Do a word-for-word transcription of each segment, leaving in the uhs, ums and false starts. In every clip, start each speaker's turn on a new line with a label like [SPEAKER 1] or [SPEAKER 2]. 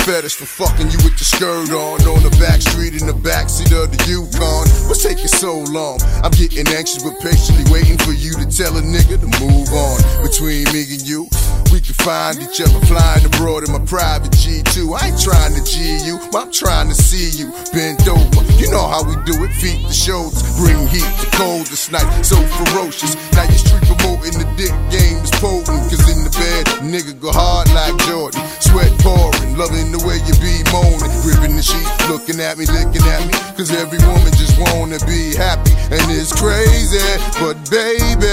[SPEAKER 1] fetish for fucking you with your skirt on. On the back street in the backseat of the Yukon. What's taking so long? I'm getting anxious but patiently waiting for you to tell a nigga to move on. Between me and you, we can find each other flying abroad in my private G two. I ain't trying to G you, but I'm trying to see you bent over. You know how we do it, feet to shoulders, bring heat to cold this night, so ferocious. Now you street promoting the dick game is potent, cause in the bed, nigga go hard like Jordan. Sweat pouring, loving the way you be moaning, gripping the sheet, looking at me, licking at me, cause every woman just wanna be happy, and it's crazy, but baby,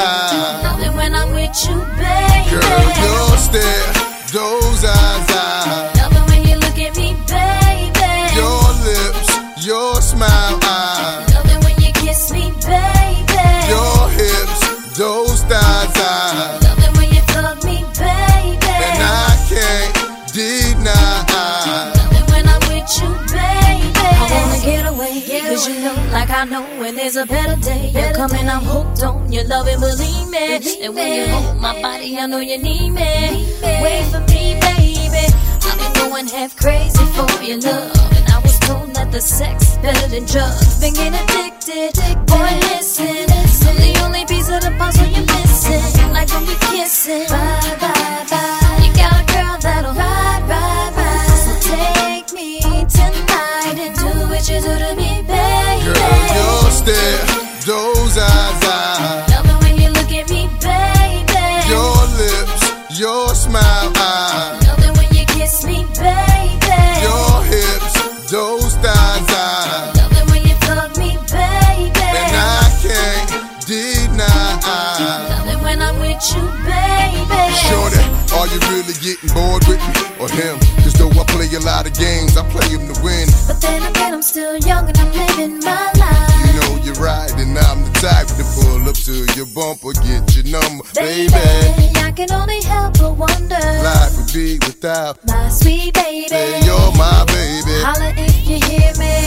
[SPEAKER 1] I
[SPEAKER 2] love it when I'm with you, baby.
[SPEAKER 1] Girl, your stare, those eyes, I
[SPEAKER 2] love it when you look at me, baby.
[SPEAKER 1] Your lips, your smile, I
[SPEAKER 2] love it when you kiss me, baby.
[SPEAKER 1] Your hips, those thighs, I
[SPEAKER 2] love it when you fuck me, baby.
[SPEAKER 1] And I can't deny, I
[SPEAKER 2] love it when I'm with you, baby. I wanna get away, get cause away. You know, like I know when there's a better day. You're coming, I'm hooked on your love and believe me. Believe and when you hold my body, I know you need me. Need me. Wait for me, baby. I've been going half crazy for your love, and I was told that the sex better than drugs. Been getting addicted, boy, listen. I'm the only piece of the puzzle you're missing. Like when we kissing, bye, bye, bye. You got a girl that'll ride, ride, ride. So take me tonight and do what you do to me, baby.
[SPEAKER 1] Girl, your stare, those eyes, I
[SPEAKER 2] love it when you look at me, baby.
[SPEAKER 1] Your lips, your smile, I
[SPEAKER 2] love it when you kiss me, baby.
[SPEAKER 1] Your hips, those thighs, I
[SPEAKER 2] love it when you fuck me, baby.
[SPEAKER 1] And I can't deny, I
[SPEAKER 2] love it when I'm with you, baby.
[SPEAKER 1] Shorty, are you really getting bored with me or him? Cause though I play a lot of games, I play them to win.
[SPEAKER 2] But then again, I'm still young and I'm living my life.
[SPEAKER 1] You know you're right, and I'm the type to pull up to your bumper, get your number, baby.
[SPEAKER 2] Baby, I can only help but wonder
[SPEAKER 1] life would be without
[SPEAKER 2] my sweet baby.
[SPEAKER 1] Say you're my baby.
[SPEAKER 2] Holla if you hear me.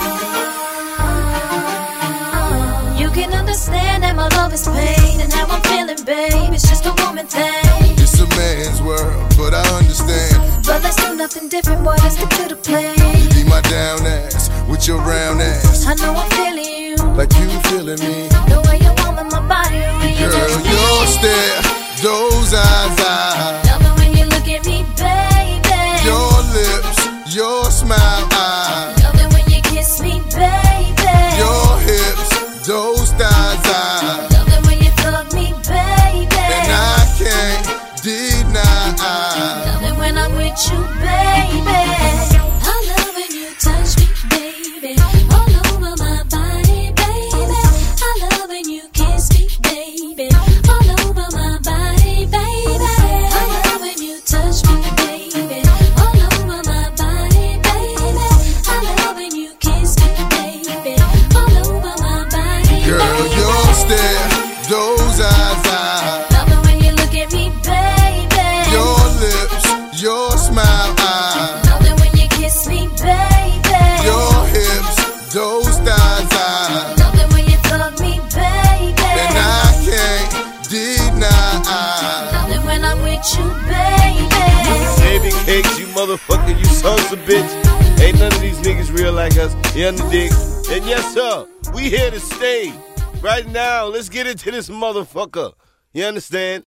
[SPEAKER 2] You can understand that my love is pain and how I'm feeling, babe. It's just a woman thing.
[SPEAKER 1] It's a man's world, but I understand.
[SPEAKER 2] But let's do nothing different, boy. Let's stick to the plan.
[SPEAKER 1] You be my down ass with your round ass.
[SPEAKER 2] I know I'm feeling you,
[SPEAKER 1] like you feeling me.
[SPEAKER 2] The way you warm in my body, the way you
[SPEAKER 1] Girl,
[SPEAKER 2] touch me.
[SPEAKER 1] your stare, those eyes, I
[SPEAKER 2] love it when you look at me, baby.
[SPEAKER 1] Your lips, your smile, I
[SPEAKER 2] love it when you kiss me, baby.
[SPEAKER 1] Your hips, those thighs, I
[SPEAKER 2] love it when you fuck me, baby.
[SPEAKER 1] And I can't deny, I
[SPEAKER 2] love it when I'm with you, baby. I love when you touch me, baby, all over my body, baby. I love when you kiss me, baby, all over my body, baby. I love when you touch me, baby, all over my body, baby. I love when you kiss me, baby, all over my body.
[SPEAKER 1] Girl, your stare, those eyes, I
[SPEAKER 2] love it when you look at me, baby.
[SPEAKER 1] Your lips, your smile, I
[SPEAKER 2] love it when you kiss me, baby.
[SPEAKER 1] Your hips, those thighs, I
[SPEAKER 2] love it when you fuck me, baby.
[SPEAKER 1] And I can't deny, I
[SPEAKER 2] love it when I'm with you, baby.
[SPEAKER 3] Baby cakes, you motherfucker, you sons of bitch. Ain't none of these niggas real like us. You underdig? And yes, sir, we here to stay. Right now, let's get into this motherfucker. You understand?